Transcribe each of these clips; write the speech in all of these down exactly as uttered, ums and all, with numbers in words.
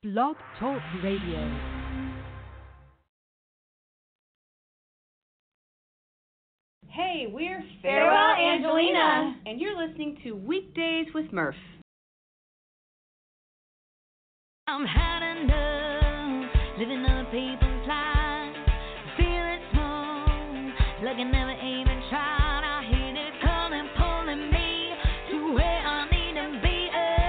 Blog Talk Radio. Hey, we're Farrah Angelina, and you're listening to Weekdays with Murph. I'm had enough, living other people's lives, feeling small, like I never even tried. I hear it coming, pulling me to where I need to be.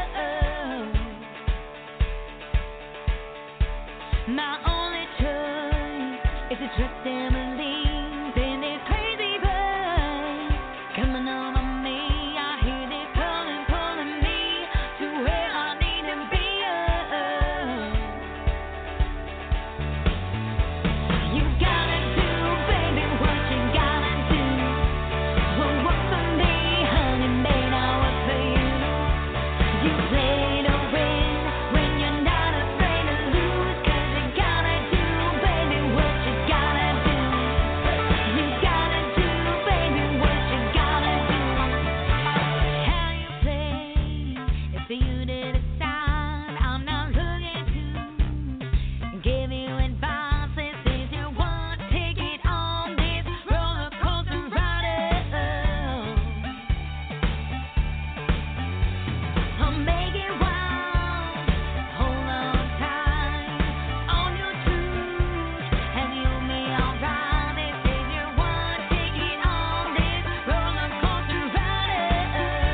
Oh, my only choice is to trust and believe in this crazy vibe coming over me. I hear it coming, pulling me to where I need to be. Oh, you gotta do, baby, what you gotta do. Well, walk for me, honey, may not work for you. You play to win when you're not afraid to lose. 'Cause you gotta do, baby, what you gotta do. You gotta do, baby, what you gotta do. How you play, it's for you to decide. I'm not looking to give you advice. This is your one ticket on this roller coaster ride. I'll make it wild. Hold on tight on your truth, and you'll be alright. This is your one ticket on this roller coaster ride.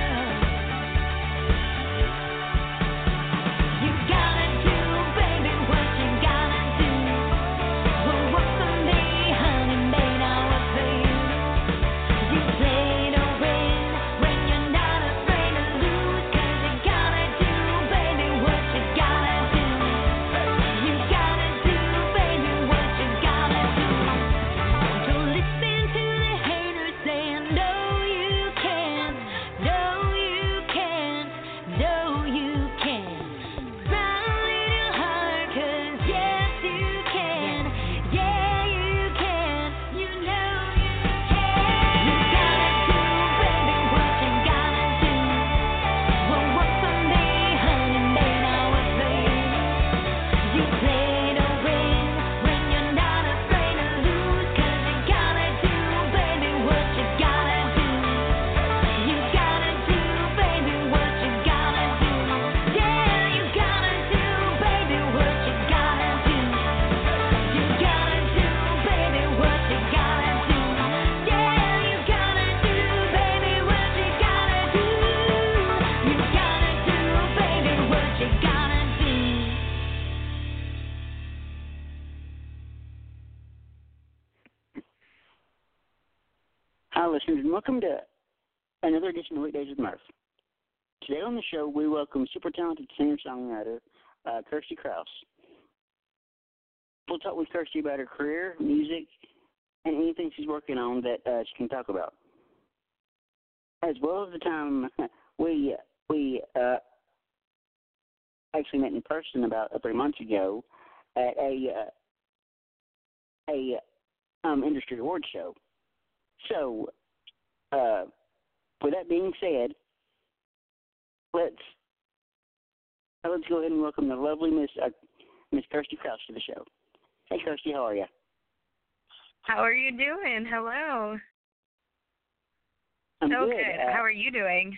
You gotta do, baby, what you gotta do. Well, work for me, honey, may not work for you. You play to win when you're not afraid to lose. 'Cause you gotta do, baby, what you gotta do. You gotta do, baby, what you gotta do. Don't listen to the haters saying no you can't, no you can't, no you can't. Try a little harder, 'cause yes you can, yeah you can, you know you can. You gotta do, baby, what you gotta do. Well, work for me, honey, may not work for you. You play to win when you're not afraid to lose. 'Cause you gotta do, baby, what you gotta do. You gotta do, baby, what you gotta do. Yeah, you gotta do, baby, what you gotta do. You gotta do, baby, what you gotta do. Yeah, you gotta do, baby, what you gotta do. You gotta do, baby, what you gotta do. Hi, listeners, and welcome to another edition of Weekdays with Murph. Today on the show, we welcome super talented singer-songwriter uh, Kirsty Krause. We'll talk with Kirsty about her career, music, and anything she's working on that uh, she can talk about, as well as the time we we uh, actually met in person about uh, three months ago at a uh, a um, industry award show. So, uh, with that being said, let's uh, let's go ahead and welcome the lovely Miss uh, Miss Kirsty Krause to the show. Hey, Kirsty, how are you? How are you doing? Hello. I'm So good. good. Uh, How are you doing?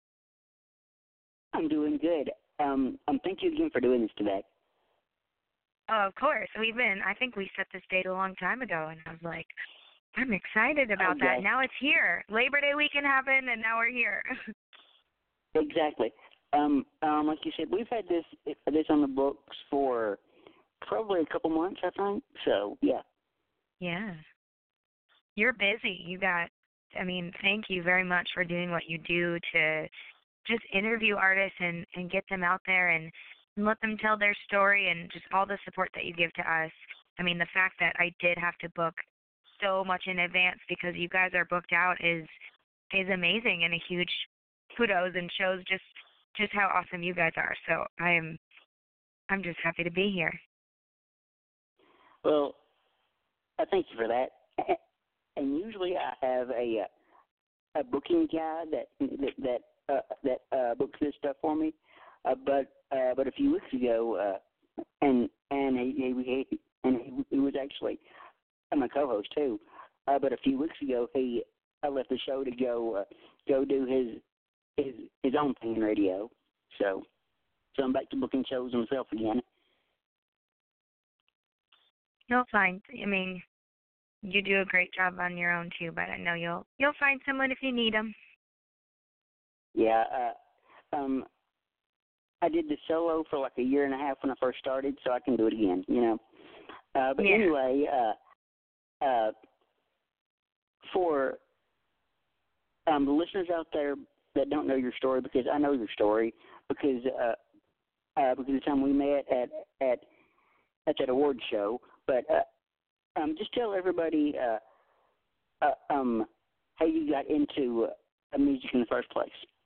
I'm doing good. Um, um, thank you again for doing this today. Oh, of course. We've been, I think we set this date a long time ago, and I was like, I'm excited about Okay. that. Now it's here. Labor Day weekend happened, and now we're here. Exactly. Um, um, like you said, we've had this this on the books for probably a couple months, I think. So, yeah. Yeah. You're busy. You got, I mean, thank you very much for doing what you do to just interview artists and, and get them out there and, and let them tell their story and just all the support that you give to us. I mean, the fact that I did have to book so much in advance because you guys are booked out is is amazing and a huge kudos and shows just just how awesome you guys are. So I am I'm just happy to be here. Well, I thank you for that. And usually I have a uh, a booking guy that that that uh, that uh, books this stuff for me. Uh, but uh, but a few weeks ago, uh, and and he, he, he and he, he was actually my co-host too. Uh, but a few weeks ago, he uh, left the show to go uh, go do his his his own thing in radio. So, so I'm back to booking shows myself again. You'll find. I mean, you do a great job on your own too, but I know you'll you'll find someone if you need them. Yeah. Uh, um. I did the solo for like a year and a half when I first started, so I can do it again. You know. Uh, but Yeah. anyway, uh, uh, for um, the listeners out there that don't know your story, because I know your story, because uh, uh, because of the time we met at at at that award show. But uh, um, just tell everybody uh, uh, um, how you got into uh, music in the first place.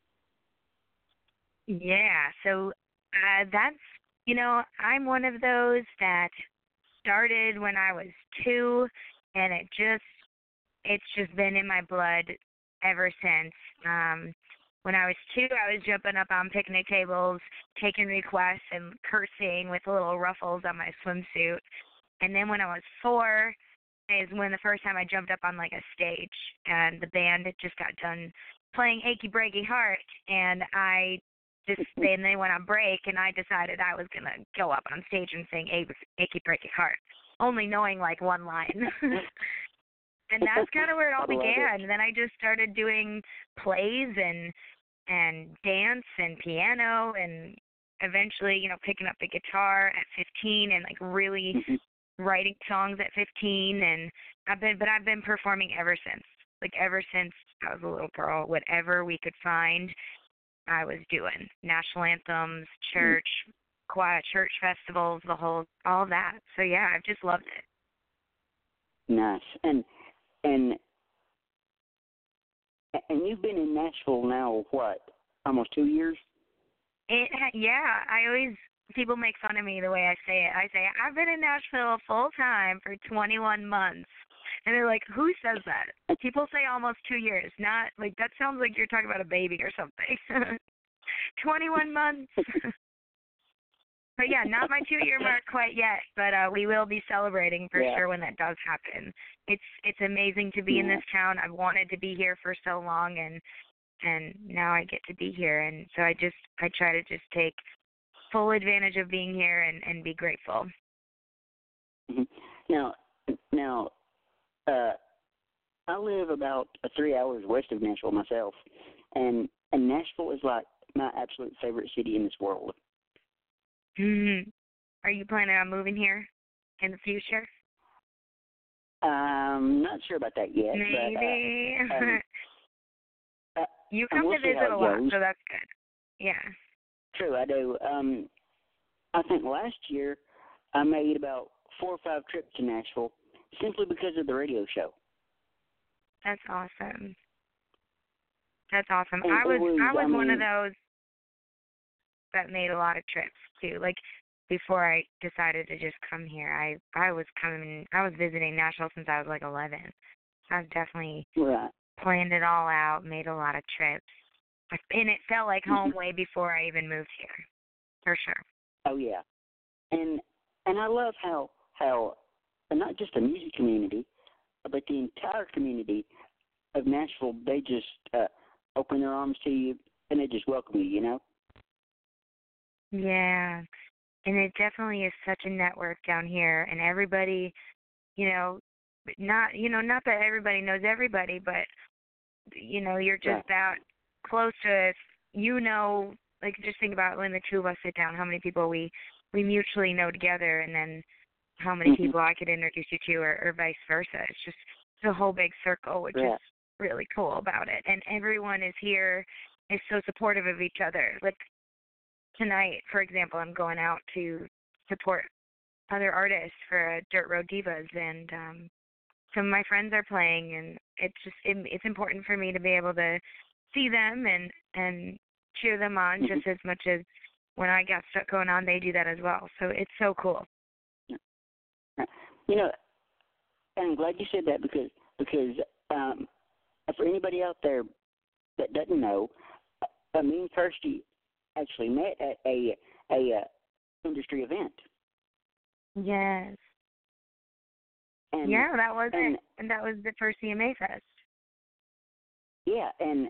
Yeah, so uh, that's, you know, I'm one of those that started when I was two, and it just, it's just been in my blood ever since. Um, when I was two, I was jumping up on picnic tables, taking requests and cursing with little ruffles on my swimsuit. And then when I was four is when the first time I jumped up on like a stage, and the band had just got done playing Achy Breaky Heart, and I just then they went on break, and I decided I was gonna go up on stage and sing Achy Breaky Heart, only knowing like one line. And that's kind of where it all began. And then I just started doing plays and and dance and piano, and eventually, you know, picking up the guitar at fifteen, and like really Mm-hmm. writing songs at fifteen. And I've been, but I've been performing ever since. Like ever since I was a little girl, whatever we could find, I was doing national anthems, church, choir, church festivals, the whole, all that. So yeah, I've just loved it. Nice. And and and you've been in Nashville now what? Almost two years? It, yeah, I always, people make fun of me the way I say it. I say, I've been in Nashville full time for twenty-one months. And they're like, who says that? People say almost two years. Not, like, that sounds like you're talking about a baby or something. twenty-one months. But yeah, not my two-year mark quite yet, but uh, we will be celebrating for Yeah. sure when that does happen. It's it's amazing to be in Yeah. this town. I've wanted to be here for so long, and and now I get to be here. And so I just I try to just take full advantage of being here and, and be grateful. Mm-hmm. Now, now, uh, I live about uh, three hours west of Nashville myself, and and Nashville is like my absolute favorite city in this world. Mm-hmm. Are you planning on moving here in the future? I'm not sure about that yet. Maybe. But, uh, um, uh, you and come we'll to see visit how a it lot, goes. so that's good. Yeah. True, I do. Um, I think last year I made about four or five trips to Nashville simply because of the radio show. That's awesome. That's awesome. And I it was was, I was I one of mean- those that made a lot of trips too. Like before I decided to just come here, I I was coming I was visiting Nashville since I was like eleven. I've definitely Right. planned it all out, made a lot of trips. And it felt like home Mhm. way before I even moved here. For sure. Oh yeah, and and I love how how and not just the music community, but the entire community of Nashville. They just uh, open their arms to you and they just welcome you. You know. Yeah. And it definitely is such a network down here, and everybody, you know, not you know, not that everybody knows everybody, but you know, you're just Right. that close to, you know, like just think about when the two of us sit down, how many people we we mutually know together, and then how many Mhm. people I could introduce you to, or, or vice versa. It's just it's a whole big circle, which Right. is really cool about it. And everyone is here, is so supportive of each other. Like tonight, for example, I'm going out to support other artists for Dirt Road Divas, and um, some of my friends are playing, and it's just it, it's important for me to be able to see them and and cheer them on Mhm. just as much as when I got stuff going on, they do that as well. So it's so cool. You know, and I'm glad you said that because because um, for anybody out there that doesn't know, uh, me and Kirsty actually met at a a uh, industry event. Yes. And Yeah, that was and, it. And that was the first C M A Fest. Yeah, and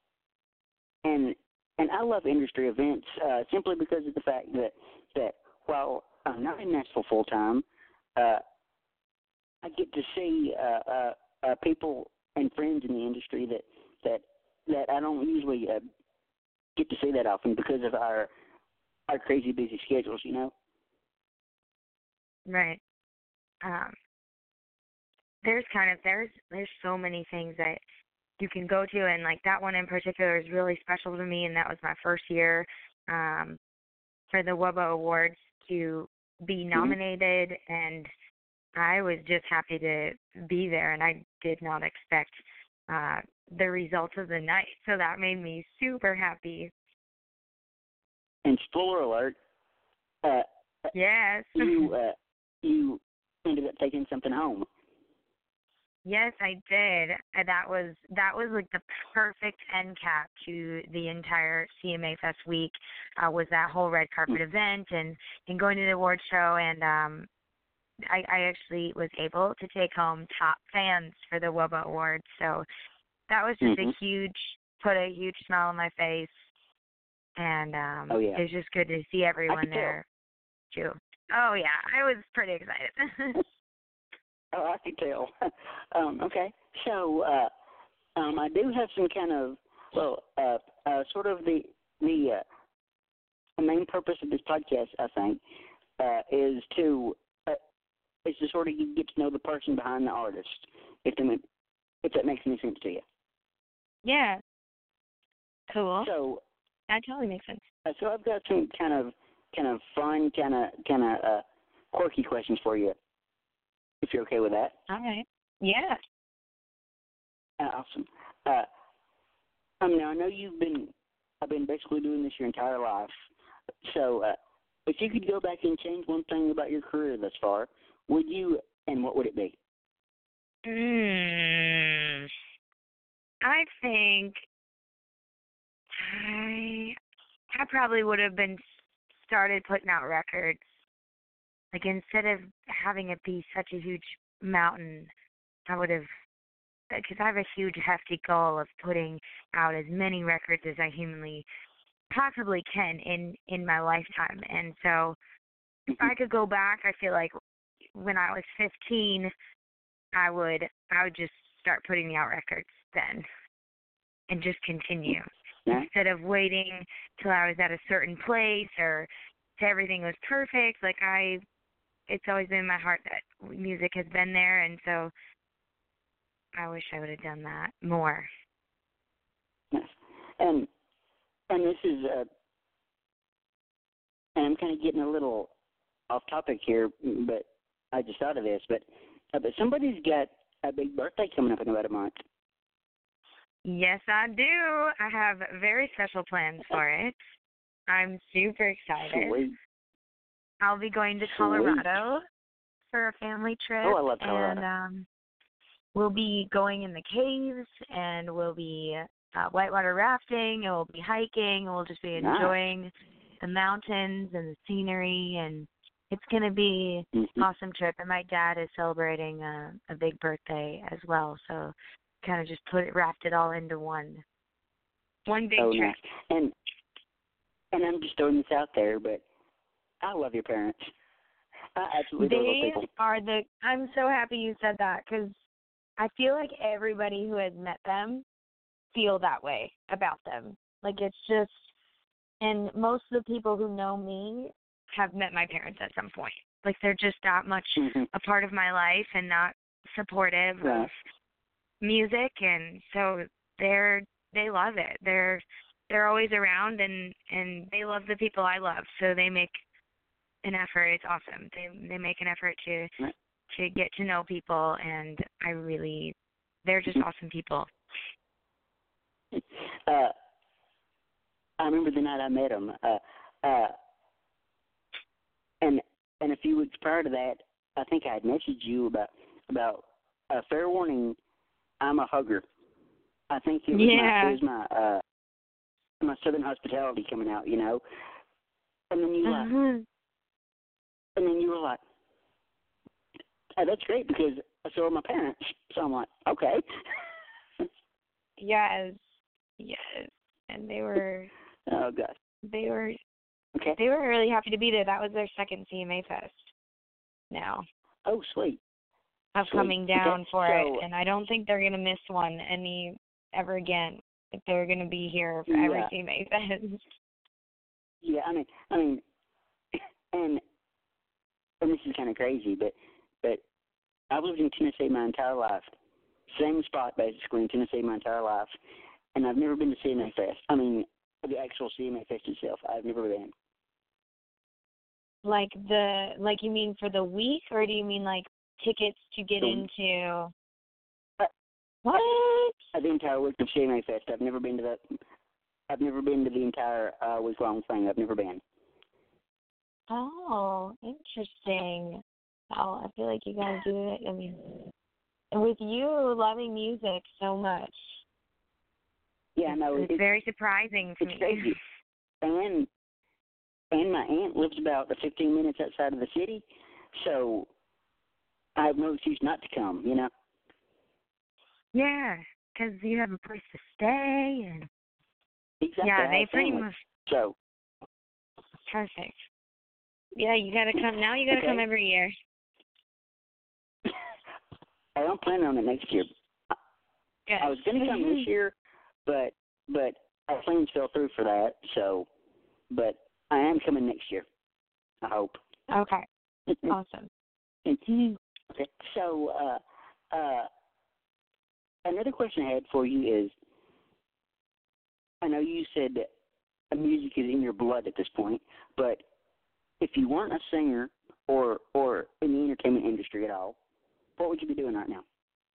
and and I love industry events uh, simply because of the fact that that while I'm not in Nashville full time, uh, I get to see uh, uh, uh, people and friends in the industry that that that I don't usually uh, get to see that often because of our our crazy busy schedules. You know. Right. Um, there's kind of there's there's so many things that you can go to, and like that one in particular is really special to me, and that was my first year um, for the W U B A Awards to be nominated, mm-hmm. and I was just happy to be there, and I did not expect uh, the results of the night, so that made me super happy. And spoiler alert, uh, yes, you uh, you ended up taking something home. Yes, I did. That was that was like the perfect end cap to the entire C M A Fest week. Uh, was that whole red carpet event and, and going to the award show, and um, I, I actually was able to take home top fans for the W U B A Awards. So that was just mm-hmm. a huge, put a huge smile on my face, and um, oh, yeah. it was just good to see everyone there too. Oh yeah, I was pretty excited. Oh, I can tell. um, okay, so uh, um, I do have some kind of, well, uh, uh, sort of the the, uh, the main purpose of this podcast, I think, uh, is to uh, is to sort of get to know the person behind the artist, if that if that makes any sense to you. Yeah. Cool. So that totally makes sense. Uh, so I've got some kind of kind of fun, kind of kind of uh, quirky questions for you. If you're okay with that. All right. Yeah. Uh, awesome. Uh, um, now I know you've been, I've been basically doing this your entire life. So, uh, if you could go back and change one thing about your career thus far, would you, and what would it be? Mm, I think I, I probably would have been started putting out records. Like, instead of having it be such a huge mountain, I would have, because I have a huge, hefty goal of putting out as many records as I humanly possibly can in, in my lifetime. And so if I could go back, I feel like when I was fifteen, I would I would just start putting out records then and just continue. Yeah. Instead of waiting till I was at a certain place or till everything was perfect. Like, I, it's always been in my heart that music has been there, and so I wish I would have done that more. Yes. And and this is, uh, and I'm kind of getting a little off topic here, but I just thought of this. But uh, but somebody's got a big birthday coming up in about a month. Yes, I do. I have very special plans for it. I'm super excited. Sweet. I'll be going to Colorado for a family trip. Oh, I love Colorado. And um, we'll be going in the caves, and we'll be uh, whitewater rafting, and we'll be hiking, and we'll just be enjoying nice. the mountains and the scenery, and it's going to be mm-hmm. an awesome trip. And my dad is celebrating a, a big birthday as well, so kind of just put it, wrapped it all into one, one big oh, trip. Nice. And and I'm just throwing this out there, but I love your parents. I absolutely love those people. They are the. I'm so happy you said that, because I feel like everybody who has met them feel that way about them. Like, it's just, and most of the people who know me have met my parents at some point. Like, they're just that much mm-hmm. a part of my life and not supportive right. of music, and so they're they love it. They're they're always around, and and they love the people I love, so they make an effort. It's awesome. They they make an effort to right. to get to know people, and I really, they're just mm-hmm. awesome people. Uh, I remember the night I met them, uh, uh, and and a few weeks prior to that, I think I had messaged you about about uh, fair warning. I'm a hugger. I think it was yeah. my it was my uh, my Southern hospitality coming out, you know. And then you mm-hmm. like, and then you were like, uh, that's great because so are my parents. So I'm like, okay. Yes, yes, and they were Oh gosh. they were Okay. they were really happy to be there. That was their second C M A Fest. Now Oh, sweet. of Sweet. coming down Okay, for so- it, and I don't think they're gonna miss one any ever again. Like they're gonna be here for every Yeah. C M A Fest. Yeah, I mean, I mean, and and this is kind of crazy, but but I've lived in Tennessee my entire life, same spot basically in Tennessee my entire life, and I've never been to C M A Fest. I mean, the actual C M A Fest itself, I've never been. Like the like you mean for the week, or do you mean like tickets to get The- into? Uh, What? Uh, The entire week of C M A Fest, I've never been to that. I've never been to the entire uh, week long thing. I've never been. Oh, interesting. Well, I feel like you gotta do it. I mean, with you loving music so much, Yeah, no, it's it's very surprising to it's me. crazy. And and my aunt lives about fifteen minutes outside of the city, so I have no excuse not to come. You know. Yeah, because you have a place to stay, and Exactly. yeah, I they have pretty family. much So perfect. Yeah, you gotta come now. You gotta Okay. come every year. I don't plan on it next year. Good. I was going to come this year, but but our plans fell through for that. So, but I am coming next year. I hope. Okay. Awesome. Okay. So, uh, uh, another question I had for you is, I know you said that music is in your blood at this point, but if you weren't a singer or or in the entertainment industry at all, what would you be doing right now?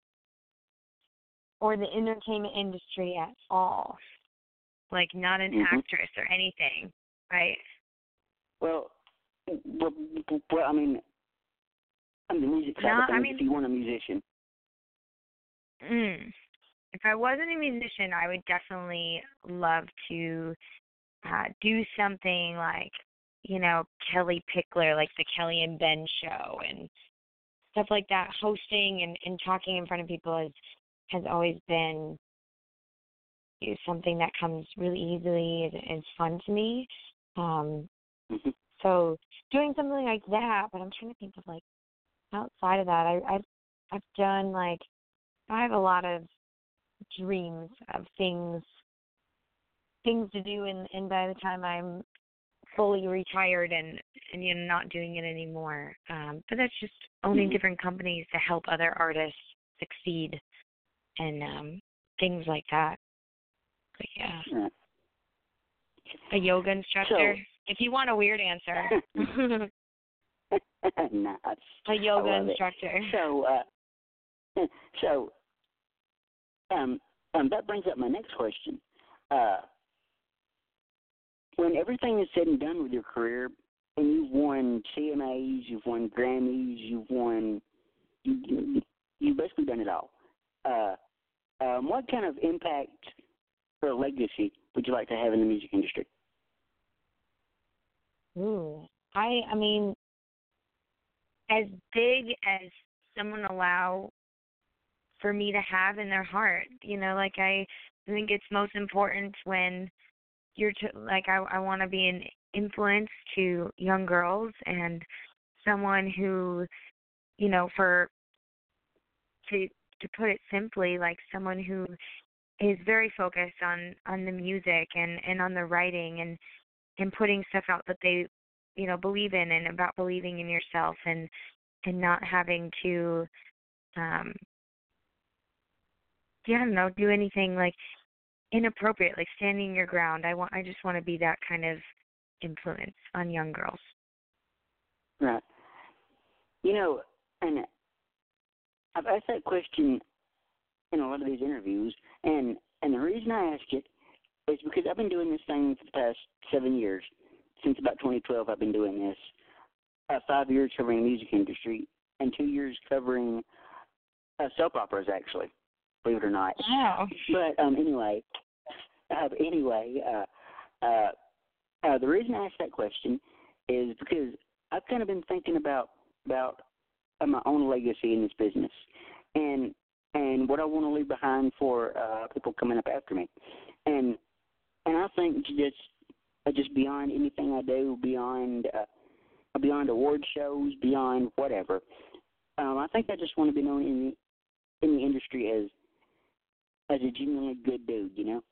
Or the entertainment industry at all. Like not an Mhm. actress or anything, right? Well, well, well I mean, on the music side No, of things, I mean- if you weren't a musician. Mm. If I wasn't a musician, I would definitely love to uh, do something like, you know, Kelly Pickler, like the Kelly and Ben show and stuff like that. Hosting and, and talking in front of people has has always been you know, something that comes really easily and and is fun to me. Um, Mhm. so doing something like that, but I'm trying to think of like outside of that. I, I've I've done like I have a lot of dreams of things things to do, and, and by the time I'm fully retired and and you know not doing it anymore, um, but that's just owning Mhm. different companies to help other artists succeed and um, things like that. But yeah, Right. a yoga instructor. So- If you want a weird answer, Nice. a yoga I love it. instructor. So, uh, so, um, um, that brings up my next question. Uh, when everything is said and done with your career, and you've won C M As, you've won Grammys, you've won, you, you, you've basically done it all. Uh, um, what kind of impact or legacy would you like to have in the music industry? Ooh, I I mean, as big as someone allow for me to have in their heart, you know, like I, I think it's most important when you're t- like I I want to be an influence to young girls and someone who, you know, for to to put it simply, like someone who is very focused on on the music and and on the writing and and putting stuff out that they, you know, believe in and about believing in yourself and and not having to, um, yeah, I don't know, do anything like inappropriate, like standing your ground. I want, I just want to be that kind of influence on young girls. Right. You know, and I've asked that question in a lot of these interviews, and and the reason I ask it is because I've been doing this thing for the past seven years. Since about twenty twelve, I've been doing this. Uh, five years covering the music industry, and two years covering uh, soap operas, actually, believe it or not. Wow. But um, anyway, uh, anyway, uh, uh, uh, the reason I asked that question is because I've kind of been thinking about about of my own legacy in this business, and and what I want to leave behind for uh, people coming up after me, and and I think just uh, just beyond anything I do, beyond uh, beyond award shows, beyond whatever, um, I think I just want to be known in the in the industry as as a genuinely good dude, you know.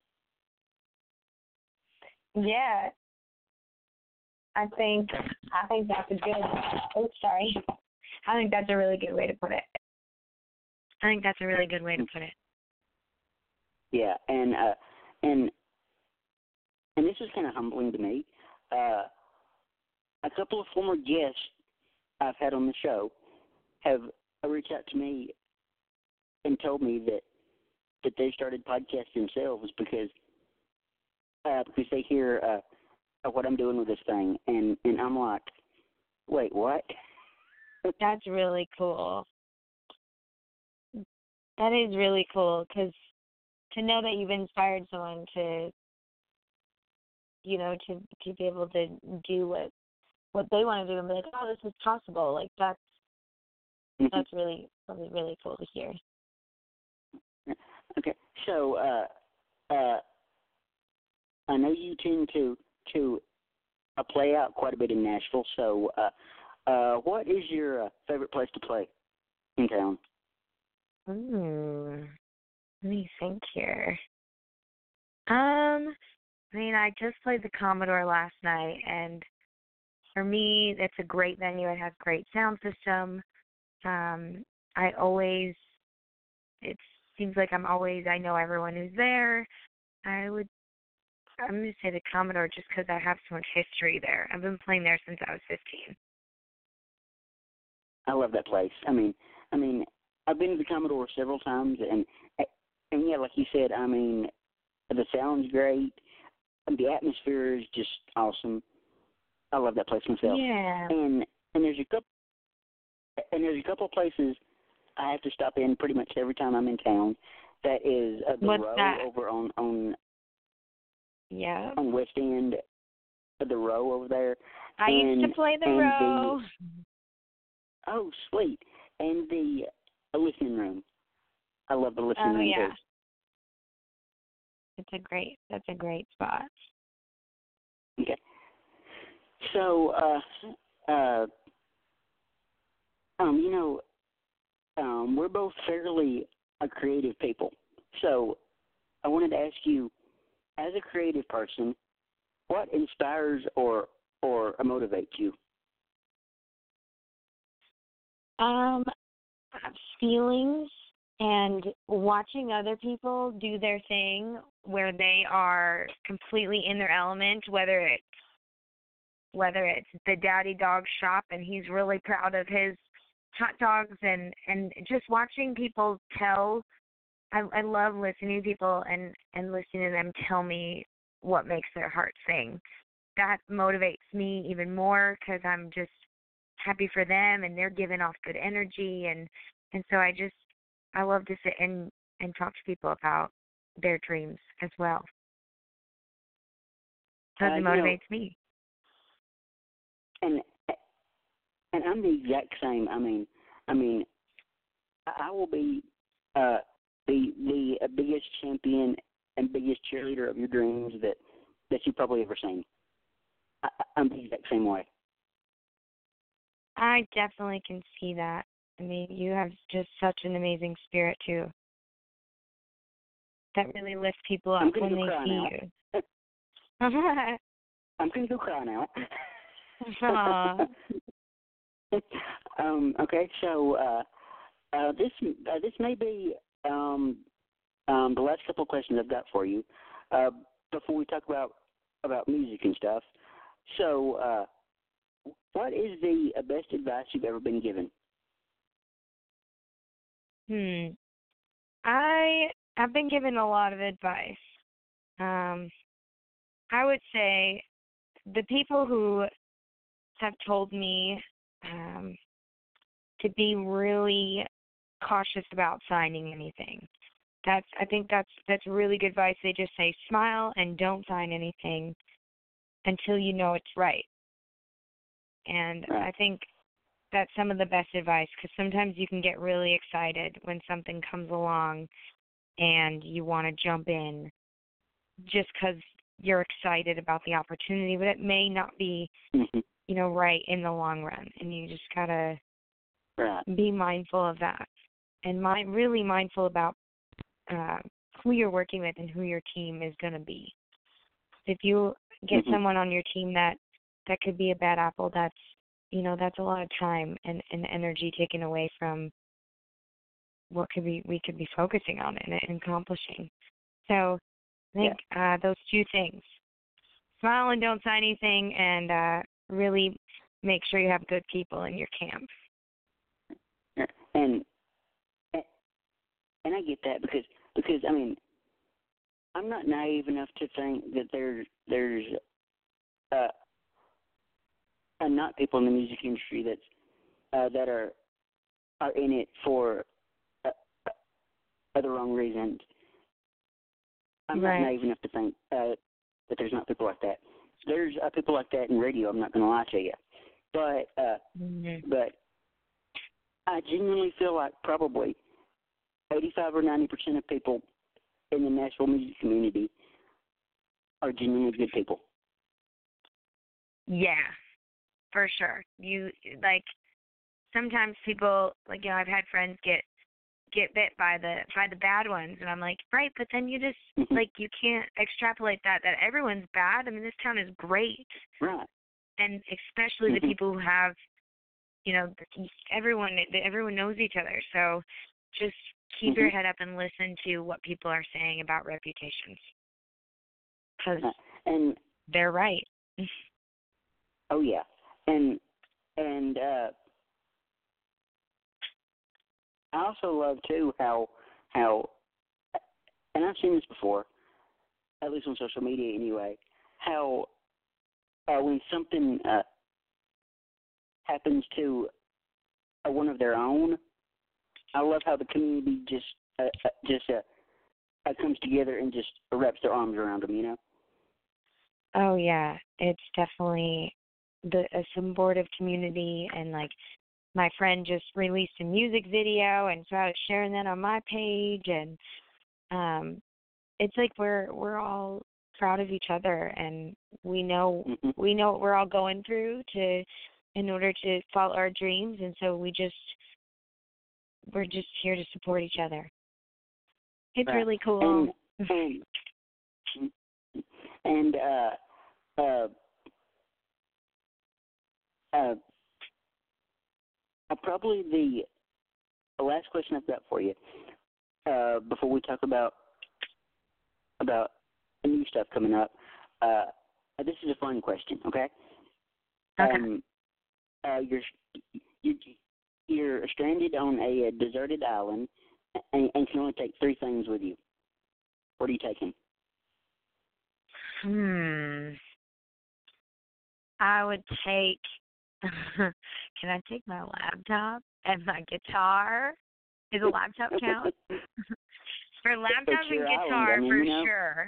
Yeah. I think I think that's a good oh sorry. I think that's a really good way to put it. I think that's a really good way to put it. Yeah, and uh, and and this is kind of humbling to me. Uh, a couple of former guests I've had on the show have reached out to me and told me that that they started podcasts themselves because uh, because they hear uh, what I'm doing with this thing, and, and I'm like, wait, what? That's really cool. That is really cool because to know that you've inspired someone to, you know, to to be able to do what what they want to do and be like, oh, this is possible. Like that's Mhm. that's really really really cool to hear. Okay, so uh, uh, I know you tend to to uh, play out quite a bit in Nashville. So, uh, uh, what is your uh, favorite place to play in town? Ooh, let me think here. Um, I mean, I just played the Commodore last night, and for me, it's a great venue. It has great sound system. Um, I always, it seems like I'm always, I know everyone who's there. I would, I'm going to say the Commodore just because I have so much history there. I've been playing there since I was fifteen. I love that place. I mean, I mean, I've been to the Commodore several times, and and yeah, like you said, I mean, the sound's great. The atmosphere is just awesome. I love that place myself. Yeah. And and there's a couple and there's a couple places I have to stop in pretty much every time I'm in town. That is uh, the What's Row that? over on on Yeah. on West End, uh, the Row over there. I and, used to play the and row. The, oh, sweet. And the uh, listening room. I love the listening Oh room yeah. too. It's a great, that's a great spot. Okay. So, uh, uh, um, you know, um, we're both fairly uh, creative people. So, I wanted to ask you, as a creative person, what inspires or or motivates you? Um, feelings and watching other people do their thing where they are completely in their element, whether it's whether it's the daddy dog shop and he's really proud of his hot dogs and and just watching people tell. I, I love listening to people and and listening to them tell me what makes their heart sing. That motivates me even more because I'm just happy for them and they're giving off good energy and and so I just I love to sit and and talk to people about their dreams as well. Because Uh, it you know, motivates me. and and I'm the exact same. I mean, I mean, I I will be uh, the the uh, biggest champion and biggest cheerleader of your dreams that that you've probably ever seen. I, I- I'm the exact same way. I definitely can see that. I mean, you have just such an amazing spirit too. That really lifts people I'm up gonna when go they cry see now. you. I'm gonna go cry now. Aw. um, okay, so uh, uh, this uh, this may be um, um, the last couple of questions I've got for you uh, before we talk about about music and stuff. So, uh, what is the uh, best advice you've ever been given? Hmm. I I've been given a lot of advice. Um, I would say the people who have told me um, to be really cautious about signing anything. That's I think that's that's really good advice. They just say smile and don't sign anything until you know it's right. And Right. I think that's some of the best advice, because sometimes you can get really excited when something comes along and you want to jump in just because you're excited about the opportunity, but it may not be, Mhm. you know, right in the long run, and you just gotta Right. be mindful of that, and mi- really mindful about uh, who you're working with and who your team is going to be. If you get Mhm. someone on your team that that could be a bad apple, that's, you know, that's a lot of time and, and energy taken away from what could be we could be focusing on and, and accomplishing. So I think uh, those two things: smile and don't say anything, and uh, really make sure you have good people in your camp. And and I get that because because I mean I'm not naive enough to think that there's there's uh, uh not people in the music industry that's uh, that are are in it for uh, uh, the wrong reasons. I'm Right. not naive enough to think uh, that there's not people like that. There's uh, people like that in radio. I'm not going to lie to you, but uh, Mm-hmm. but I genuinely feel like probably eighty-five or ninety percent of people in the Nashville music community are genuinely good people. Yeah, for sure. You like sometimes people like you know I've had friends get get bit by the by the bad ones, and I'm like, right, but then you just Mhm. like you can't extrapolate that that everyone's bad. I mean, this town is great, Right. and especially the Mhm. people who have, you know, everyone everyone knows each other. So just keep your Mhm. head up and listen to what people are saying about reputations, because Right. And they're right. oh yeah, and and uh, I also love too how how and I've seen this before, at least on social media anyway. How uh, when something uh, happens to uh, one of their own, I love how the community just uh, uh, just uh, uh, comes together and just wraps their arms around them. You know. Oh yeah, it's definitely the a supportive community, and like my friend just released a music video, and so I was sharing that on my page, and um, it's like we're we're all proud of each other, and we know Mhm. we know what we're all going through to in order to follow our dreams, and so we just we're just here to support each other. It's Right. really cool. And and and uh uh uh, uh probably the the last question I've got for you uh before we talk about about the new stuff coming up. Uh, this is a fun question, okay? Okay. Um, uh, you're you, you're stranded on a, deserted island and, and can only take three things with you. What are you taking? Hmm. I would take. Can I take my laptop and my guitar? Does a laptop count? For laptop It's and your island, guitar, I mean, for you know. sure.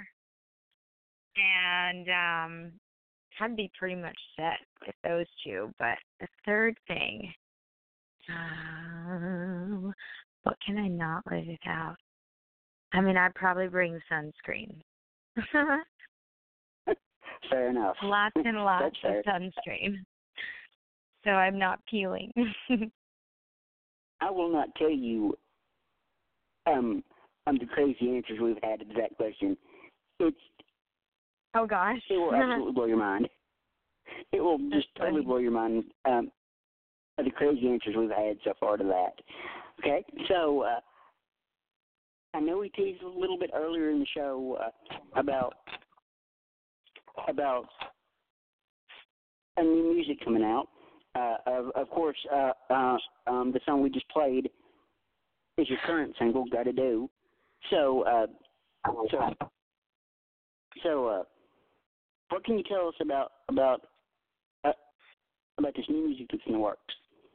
And um, I'd be pretty much set with those two. But the third thing, um, what can I not live without? I mean, I'd probably bring sunscreen. Fair enough. Lots and lots That's of fair. sunscreen, so I'm not peeling. I will not tell you um, um the crazy answers we've had to that question. It's Oh gosh. it will absolutely blow your mind. It will just That's totally funny. blow your mind. Um, the crazy answers we've had so far to that. Okay, so uh, I know we teased a little bit earlier in the show uh, about about a new music coming out. Uh, of, of course, uh, uh, um, the song we just played is your current single, "Gotta Do." So, uh, so, so, uh, what can you tell us about about uh, about this new music that's in the works?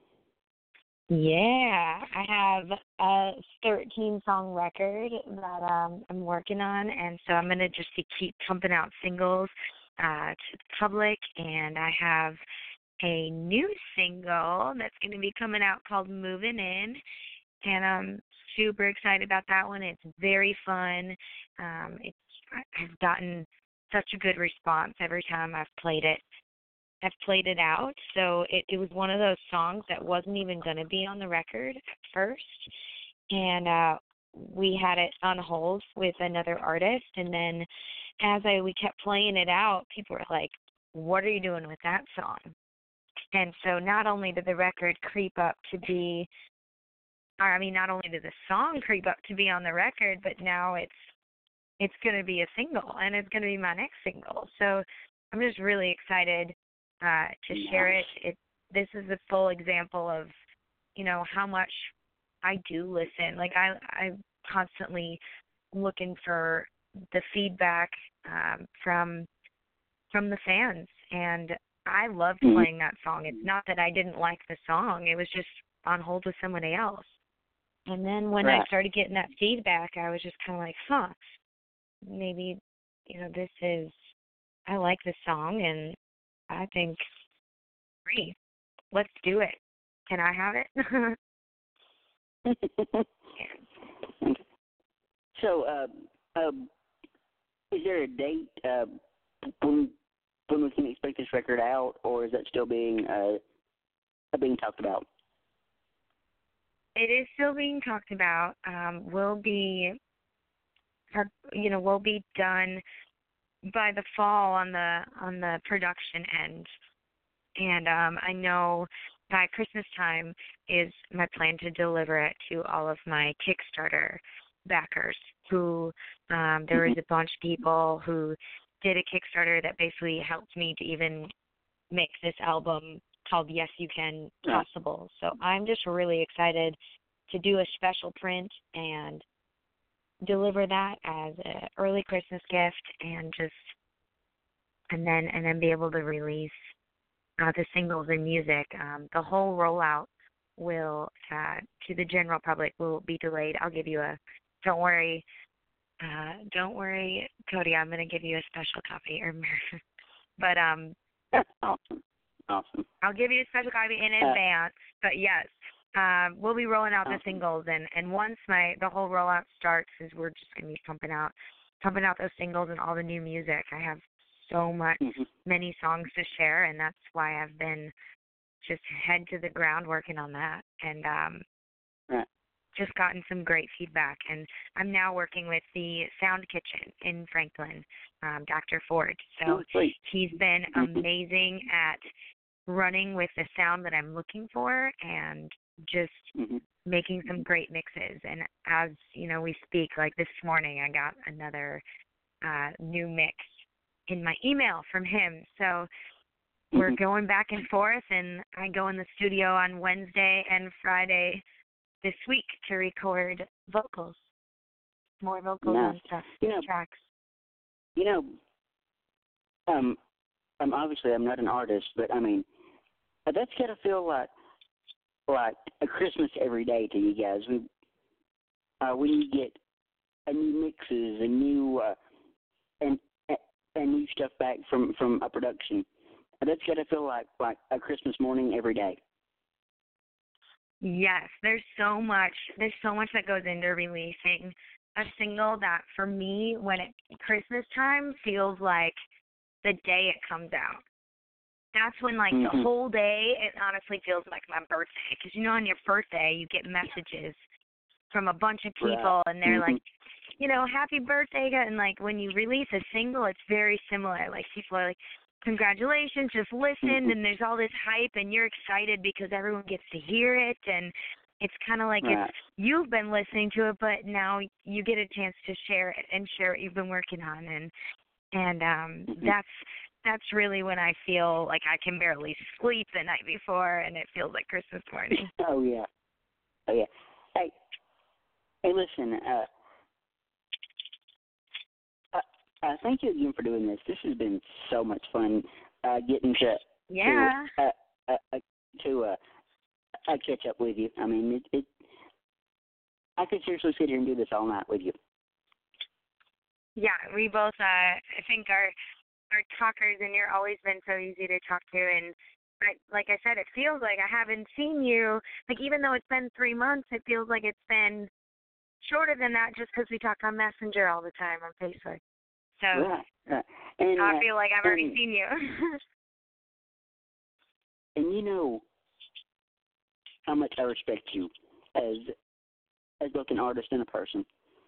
Yeah, I have a thirteen song record that um, I'm working on, and so I'm gonna just be keep pumping out singles uh, to the public. And I have a new single that's going to be coming out called Moving In, and I'm super excited about that one. It's very fun. Um, it's I've gotten such a good response every time I've played it. I've played it out, so it, it was one of those songs that wasn't even going to be on the record at first, and uh, we had it on hold with another artist, and then as I we kept playing it out, people were like, "What are you doing with that song?" And so not only did the record creep up to be, or I mean, not only did the song creep up to be on the record, but now it's it's going to be a single, and it's going to be my next single. So I'm just really excited uh, to Nice. share it. It. This is a full example of, you know, how much I do listen. Like I, I'm constantly looking for the feedback um, from from the fans, and I loved Mhm. playing that song. It's not that I didn't like the song; it was just on hold with somebody else. And then when I Right. started getting that feedback, I was just kind of like, huh, maybe, you know, this is, I like this song, and I think, great, let's do it. Can I have it? So, uh, uh, is there a date uh, when when we can expect this record out, or is that still being uh, being talked about? It is still being talked about. Um, we'll be, our- you know, we'll be done by the fall on the on the production end, and um, I know by Christmas time is my plan to deliver it to all of my Kickstarter backers. Who um, there was a bunch of people who did a Kickstarter that basically helped me to even make this album called Yes You Can Right. possible. So I'm just really excited to do a special print and deliver that as an early Christmas gift, and just and then and then be able to release uh, the singles and music. Um, the whole rollout will uh, to the general public will be delayed. I'll give you a don't worry, uh, don't worry, Cody. I'm going to give you a special copy, or but um. Awesome. Awesome. I'll give you a special copy in Uh, advance, but yes, um, we'll be rolling out the Awesome. singles, and, and once my the whole rollout starts, is we're just gonna be pumping out, pumping out those singles and all the new music. I have so much, Mhm. many songs to share, and that's why I've been just head to the ground working on that, and um, Right. just gotten some great feedback. And I'm now working with the Sound Kitchen in Franklin, um, Doctor Ford. So Oh, sweet. he's been Mhm. amazing at running with the sound that I'm looking for, and just Mhm. making some great mixes. And as you know, we speak, like this morning, I got another uh, new mix in my email from him. So we're Mhm. going back and forth, and I go in the studio on Wednesday and Friday this week to record vocals, more vocals Nice. on stuff, You know, tracks. you know, um, um, obviously I'm not an artist, but I mean, uh, that's gotta feel like like a Christmas every day to you guys. When, uh, when you get a new mixes, a new uh, and and new stuff back from from a production, uh, that's gotta feel like like a Christmas morning every day. Yes, there's so much. There's so much that goes into releasing a single that, for me, when it Christmas time feels like the day it comes out. That's when, like, the Mhm. whole day, it honestly feels like my birthday. Because, you know, on your birthday, you get messages from a bunch of people, Right. and they're Mhm. like, you know, happy birthday. And, like, when you release a single, it's very similar. Like, people are like, congratulations, just listened, Mhm. and there's all this hype, and you're excited because everyone gets to hear it. And it's kind of like Right. it's you've been listening to it, but now you get a chance to share it and share what you've been working on. And, and um, Mhm. that's that's really when I feel like I can barely sleep the night before, and it feels like Christmas morning. Oh yeah. Oh yeah. Hey, hey, listen. Uh, uh, uh, thank you again for doing this. This has been so much fun. Uh, getting to Yeah. to uh, uh, uh, to uh, uh, catch up with you. I mean, it, it. I could seriously sit here and do this all night with you. Yeah, we both, uh, I think, are, are talkers, and you're always been so easy to talk to. And I, like I said, it feels like I haven't seen you. Like, even though it's been three months, it feels like it's been shorter than that just because we talk on Messenger all the time on Facebook. So Right, right. And, I uh, feel like I've already and, seen you. and you know how much I respect you as as both an artist and a person.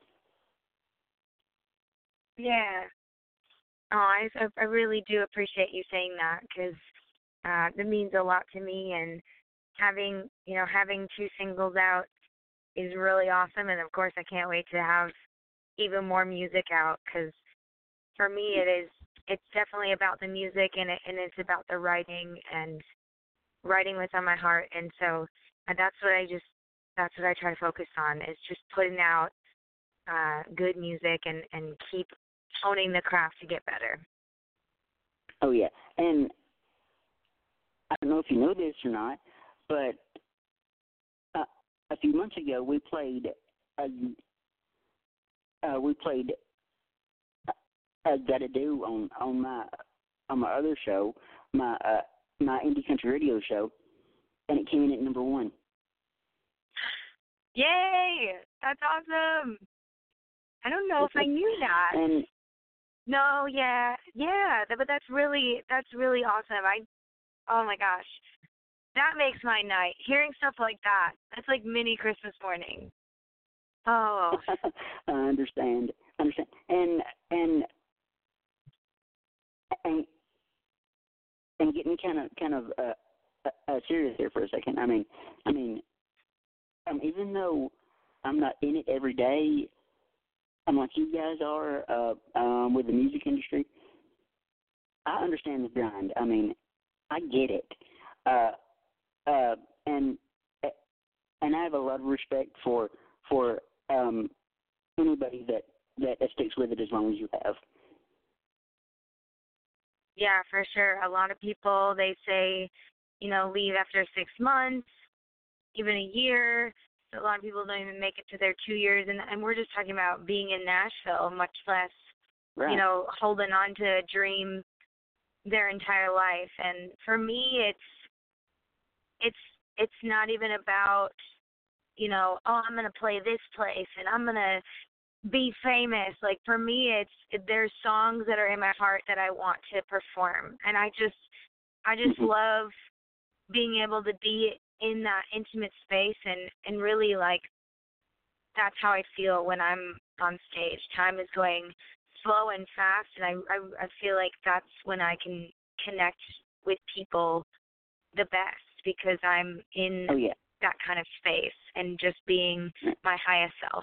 Yeah. Oh, I, I really do appreciate you saying that because uh, that means a lot to me. And having, you know, having two singles out is really awesome. And of course, I can't wait to have even more music out because for me, it is. It's definitely about the music and it, and it's about the writing and writing what's on my heart. And so uh, that's what I just. That's what I try to focus on is just putting out uh, good music and, and keep honing the craft to get better. Oh yeah, and I don't know if you know this or not, but uh, a few months ago we played a, uh, we played a, a Gotta Do on on my on my other show, my uh, my indie country radio show, and it came in at number one. Yay! That's awesome. I don't know if I knew that. And No, yeah, yeah, th- but that's really that's really awesome. I, oh my gosh, that makes my night. Hearing stuff like that, that's like mini Christmas morning. Oh, I understand, understand, and and and and getting kind of kind of uh, uh, uh, serious here for a second. I mean, I mean, um, even though I'm not in it every day, I'm like you guys are uh, um, with the music industry. I understand the grind. I mean, I get it, uh, uh, and and I have a lot of respect for for um, anybody that that sticks with it as long as you have. yeah, for sure. A lot of people, they say, you know, leave after six months, even a year. So a lot of people don't even make it to their two years. And, and we're just talking about being in Nashville, much less, Right. you know, holding on to a dream their entire life. And for me, it's it's it's not even about, you know, oh, I'm going to play this place and I'm going to be famous. Like, for me, it's there's songs that are in my heart that I want to perform. And I just I just Mhm. love being able to be in that intimate space and, and really, like, that's how I feel when I'm on stage. Time is going slow and fast, and I, I, I feel like that's when I can connect with people the best because I'm in Oh yeah. that kind of space and just being my highest self.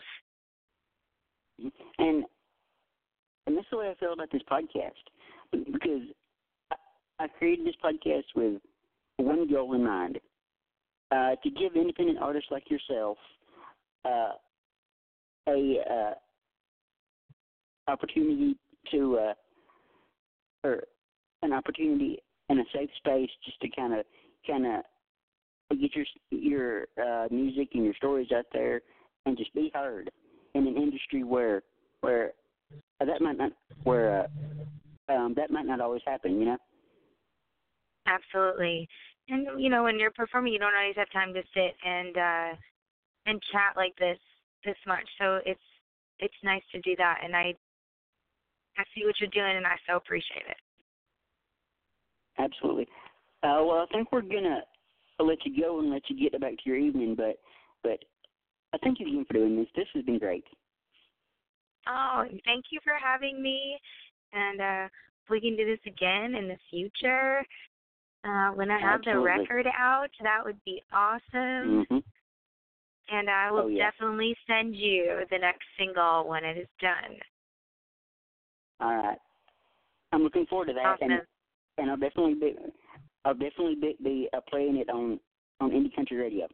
And and that's the way I feel about this podcast, because I, I created this podcast with one goal in mind: uh, to give independent artists like yourself uh, a uh, opportunity to, uh, or an opportunity and a safe space just to kind of kind of get your your uh, music and your stories out there and just be heard in an industry where where uh, that might not where uh, um, that might not always happen, you know. Absolutely. And, you know, when you're performing, you don't always have time to sit and uh, and chat like this this much. So it's it's nice to do that, and I I see what you're doing, and I so appreciate it. Absolutely. Uh, well, I think we're gonna let you go and let you get back to your evening, but but I thank you again for doing this. This has been great. Oh, thank you for having me, and uh, if we can do this again in the future, uh, when I have Absolutely. the record out, that would be awesome. Mm-hmm. And I will Oh, yeah. definitely send you the next single when it is done. All right. I'm looking forward to that, Awesome. and and I'll definitely be I'll definitely be, be uh, playing it on on Indie Country Radio.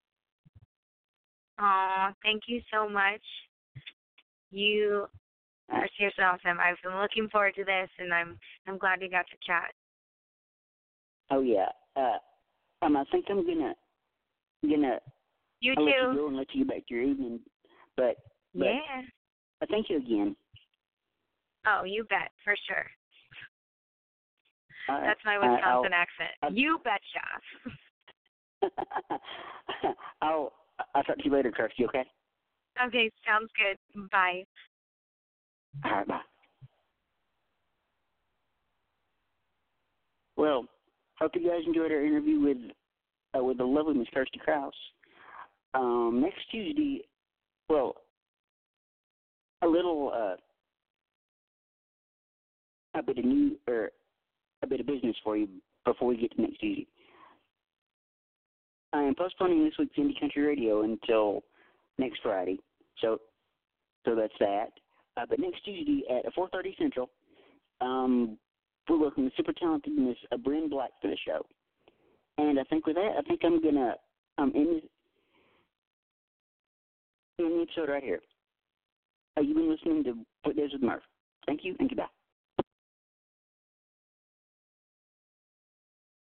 Aw, thank you so much. You are seriously awesome. I've been looking forward to this, and I'm I'm glad we got to chat. Oh yeah. Uh, um, I think I'm gonna gonna You I'll let you too. go and let you get back to your evening, but but Yeah. I thank you again. Oh, you bet, for sure. All right. That's my All right, Wisconsin I'll- accent. I'll- You betcha. I'll I'll talk to you later, Kirsty. Okay. Okay, sounds good. Bye. All right. Bye. Well, hope you guys enjoyed our interview with uh, with the lovely Miss Kirsty Krause. Um, next Tuesday, well, a little uh, a bit of new or a bit of business for you before we get to next Tuesday. I am postponing this week's Indie Country Radio until next Friday, so so that's that. Uh, but next Tuesday at four thirty Central, um, we're welcoming the super talented Miss uh, Bryn Black to the show. And I think with that, I think I'm gonna um end, end the episode right here. Uh, you've been listening to Weekdays with Murph. Thank you and goodbye.